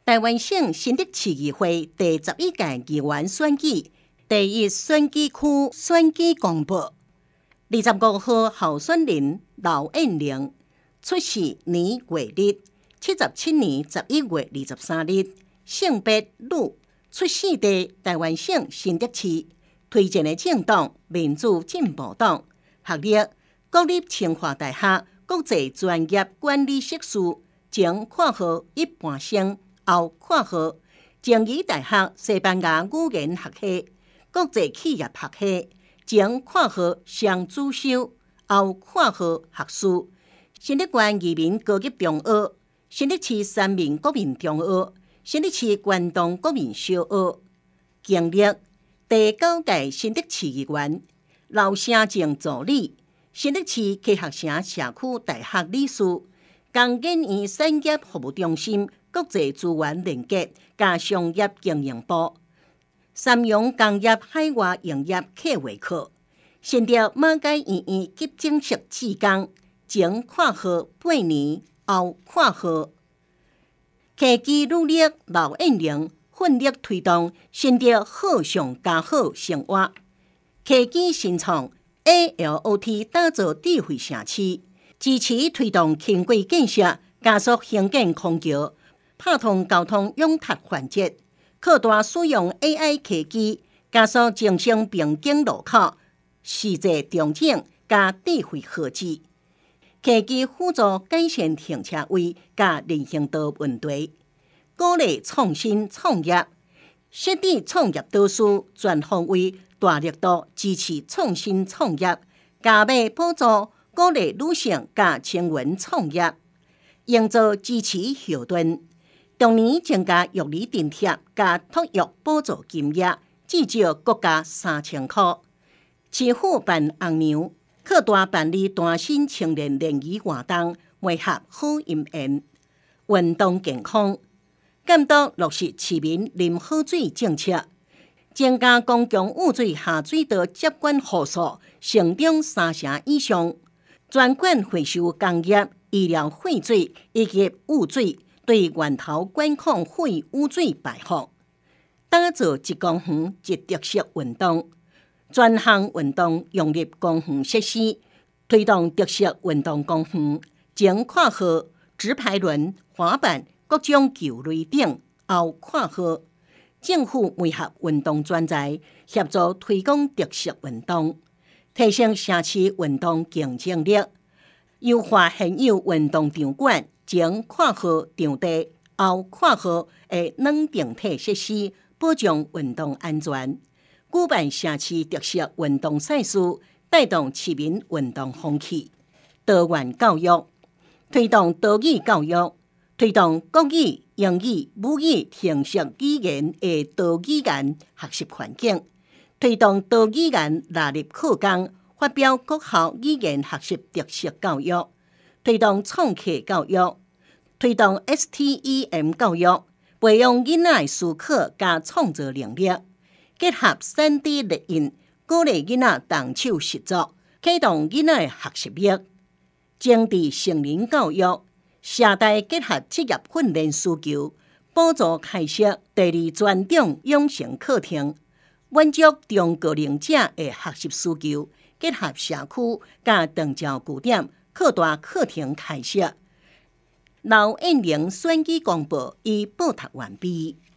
台湾省新竹市议会第11届议员选举第1选举区选举公布。25号候选人刘燕玲，出世年月日77年11月23日，性别女，出生地台湾省新竹市，推荐的政党民主进步党，学历国立清华大学国际专业管理硕士，前括号一般生，后括号静宜大学西班牙语言学系、国际企业学系，前括号双主修，后括号学士，新竹县移民高级中学，新竹市三民国民中学，新竹市关东国民小学。经历第9届新竹市议员、老城镇助理、新竹市溪学城社区大学理事、工研院产业服务中心国际资源连结加商业经营部、三洋工业海外营业客户课、新竹马偕医院急诊室志工，前括号8年，后括号科技努力刘燕玲奋力推动新竹好上加好生活，科技新创 ALOT 打造智慧城市，支持推动轻轨建设，加速兴建空桥，拍通交通拥塞环节，扩大使用 AI 科技，加速精省并经路口，细节重整加智慧科技，科技辅助改善停车位加人行道问题，鼓励创新创业，设置创业导师全方位大力度支持创新创业，加码补助鼓励女性加青年创业，营造支持后盾。同年增加育儿津贴加托育补助金额，至少国家3000块。市府办红娘，扩大办理单身青年联谊活动，媒合好姻缘。运动健康，监督落实市民啉好水政策，增加公共污水下水道接管户数成长3成以上，专管回收工业、医疗废水以及污水，对源头管控废污水排放，打造1公园1特色运动，专项运动融入公园设施，推动特色运动公园，前括号直排轮、滑板、各种球类等，后括号政府媒合运动专才，协助推广特色运动，提升城市运动竞争力，优化现有运动场馆，前括号场地，后括号的软定体设施，保障运动安全，举办城市特色运动赛事，带动市民运动风气。多元教育，推动多语教育，推动国语、英语、母语特色语言的多语言学习环境，推动多语言纳入课纲，发表各校语言学习特色教育，推动创客教育，推动 STEM 教育，培养囡仔的思考加创造能力，结合 3D 列印，鼓励囡仔动手实作，启动囡仔的学习力。政治成人教育，社大结合职业训练需求，补助开设第2专长养成课程，满足中高龄者的学习需求，结合社区加长照据点，扩大课程开设。刘燕玲选举公布已报读完毕。